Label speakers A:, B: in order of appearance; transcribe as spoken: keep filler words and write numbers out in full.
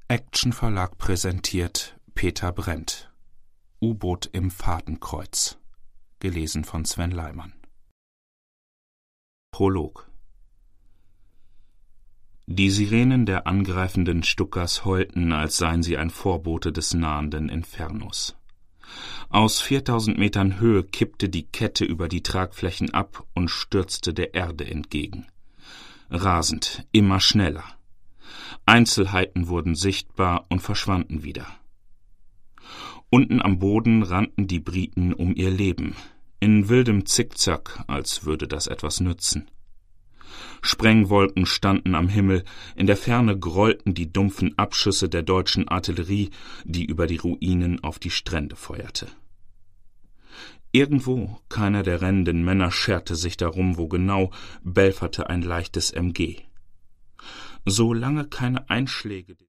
A: Action Verlag präsentiert Peter Brent. U-Boot im Fadenkreuz. Gelesen von Sven Leimann. Prolog. Die Sirenen der angreifenden Stukas heulten, als seien sie ein Vorbote des nahenden Infernos. Aus viertausend Metern Höhe kippte die Kette über die Tragflächen ab und stürzte der Erde entgegen. Rasend, immer schneller. Einzelheiten wurden sichtbar und verschwanden wieder. Unten am Boden rannten die Briten um ihr Leben, in wildem Zickzack, als würde das etwas nützen. Sprengwolken standen am Himmel, in der Ferne grollten die dumpfen Abschüsse der deutschen Artillerie, die über die Ruinen auf die Strände feuerte. Irgendwo, keiner der rennenden Männer scherte sich darum, wo genau, belferte ein leichtes M G. Solange keine Einschläge